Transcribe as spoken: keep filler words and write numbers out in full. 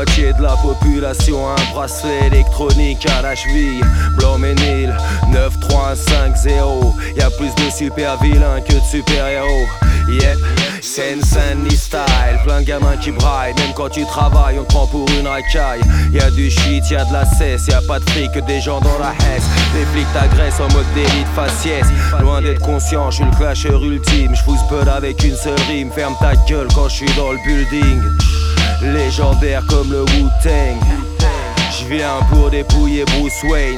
moitié de la population a un bracelet électronique à la cheville. Blanc-Ménil, neuf trois cinq zéro. Y'a plus de super vilains que de super héros. Yep, Seine-Saint-Denis style, plein de gamins qui braillent. Même quand tu travailles, on te prend pour une racaille. Y'a du shit, y'a de la cesse, y'a pas de fric que des gens dans la hesse. Les flics t'agressent en mode délit de faciès. Loin d'être conscient, je suis le clasher ultime. J'fous bud avec une seule rime. Ferme ta gueule quand je suis dans le building. Légendaire comme le Wu-Tang. J'viens pour dépouiller Bruce Wayne.